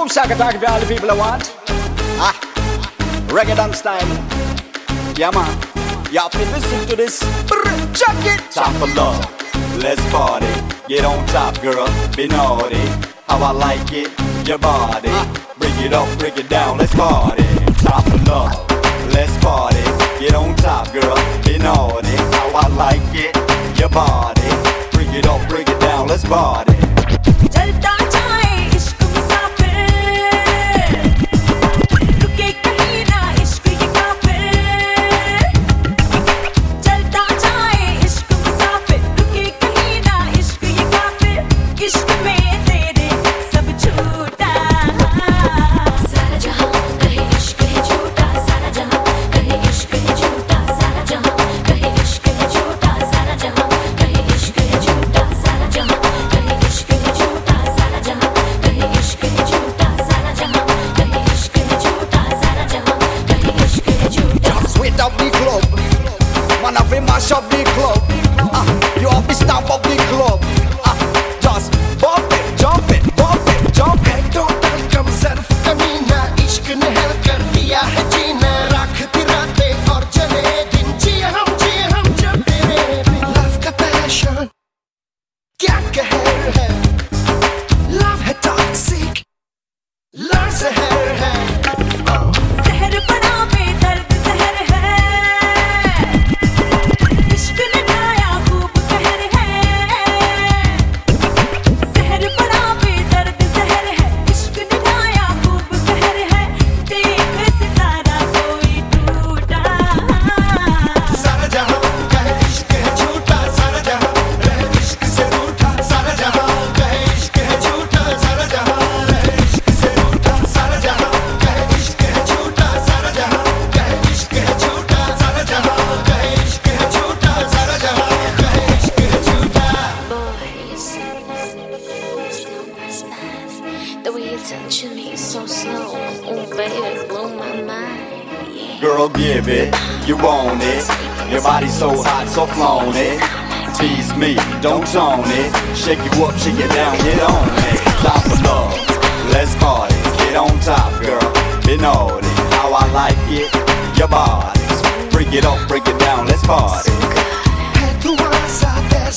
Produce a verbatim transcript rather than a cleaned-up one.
Boom shaka talking for all the people I want. Ah, reggae dance style. Yeah man, you have to listen to this. Brr, check it. Time for love, let's party. Get on top, girl, be naughty. How I like it, your body. Break it up, break it down, let's party. Time for love, let's party. Get on top, girl, be naughty. How I like it, your body. Break it up, break it down, let's party. चलता जाए इश्क मुसाफिर, रुके कहीं ना इश्क ये काफिर। चलता जाए इश्क मुसाफिर, रुके कहीं ना इश्क ये काफिर। इश्क में तेरे सब छूटा, सारा जहां कहे इश्क है झूठा, सारा जहां कहे इश्क है झूठा, सारा जहां कहे इश्क है झूठा, सारा जहां कहे इश्क है झूठा, सारा जहां कहे इश्क है झूठा, सारा जहां कहे इश्क है झूठा, सारा जहां कहे इश्क है झूठा, सारा जहां कहे इश्क है झूठा। Just wait up the club. Man have to mash up the club. Ah, you have to stamp up the club. Ah, just bump it, jump it, bump it, jump it. Total कम सर्फ कमीना, इश्क ने हल कर दिया है जीना। रखती रातें और चले दिन, जिए हम जिए हम जब तेरे बिन। लव का पैशन क्या कहर है, लव है टॉक्सिक, लव जहर है। जहर पड़ा बेदर्द जहर है, इश्क ने ढाया खूब कहर है। जहर पड़ा बेदर्द जहर है, इश्क ने ढाया खूब कहर है। देख सितारा कोई टूटा, सारा जहां कहे इश्क है झूठा, सारा जहां रहे इश्क से रूठा, सारा जहां कहे इश्क है झूठा, सारा जहां रहे इश्क से रूठा, सारा जहां कहे इश्क है झूठा, सारा जहां कहे इश्क है झूठा, सारा जहां कहे इश्क है झूठा, सारा जहां कहे इश्क है झूठा। Boys, still my spine. The way you touching me so slow, oh baby, blow my mind. Yeah. Girl, give it, you want it. Your body's so hot, so flown it. Tease me, don't tone it. Shake you up, shake it down, get on it. Time for love, let's party. Get on top, girl, be naughty. How I like it, your body. Break it up, break it down, let's party. है धुआं सा